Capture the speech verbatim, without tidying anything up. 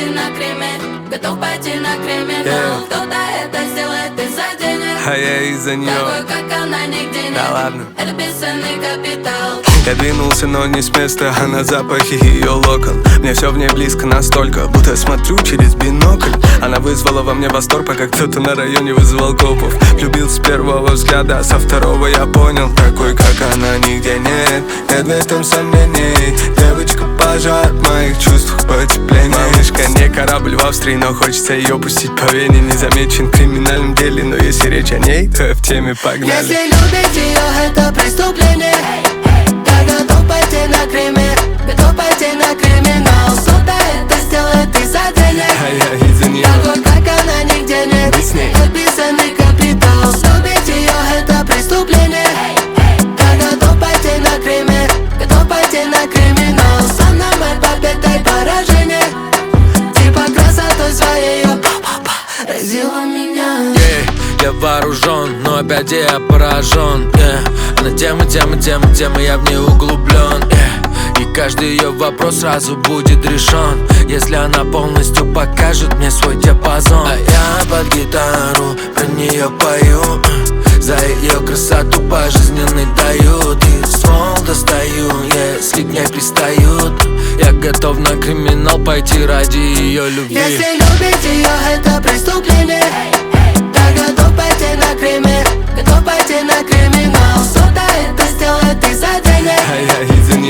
пойти на криминал, готов пойти на криминал. Yeah. Кто-то это сделает из-за денег, а я из-за нее. такой, как она, нигде нет. Да ладно. Это бесценный капитал. Я двинулся, но не с места, а на запахе ее локон. Мне все в ней близко настолько, будто смотрю через бинокль. Она вызвала во мне восторг, пока кто-то на районе вызывал копов. Влюбился с первого взгляда, а со второго я понял, такой, как она, нигде нет. Нет в этом сомнений. Девочка пожар в моих чувствах потепление. Малышка не корабль в Австрии, но хочется ее пустить по Вене. Не замечен в криминальном деле, но если речь о ней, то я в теме, погнали. Если любить ее, это преступление. Я готов пойти на криминал, готов пойти на криминал. Кто-то это сделает из-за денег, а я из-за нее. такой, как она, нигде нет. Быть с ней. Подписанный капитал. Любить ее, это преступление. Я готов пойти на криминал, готов пойти на криминал. Она моя победа и поражение, типа красотой своей разила меня. Yeah, я вооружен, но опять я поражен. Yeah. Она тема, тема, тема, тема, я в ней углублен. Yeah. И каждый ее вопрос сразу будет решен, если она полностью покажет мне свой диапазон. А я под гитару про нее пою, за ее красоту пожизненный дают. И ствол достаю, если к ней пристают. Я готов на криминал пойти ради ее любви. Если любить ее, это преступление. Я готов пойти на криминал, готов пойти на криминал. Кто-то это сделает из-за денег, а я из-за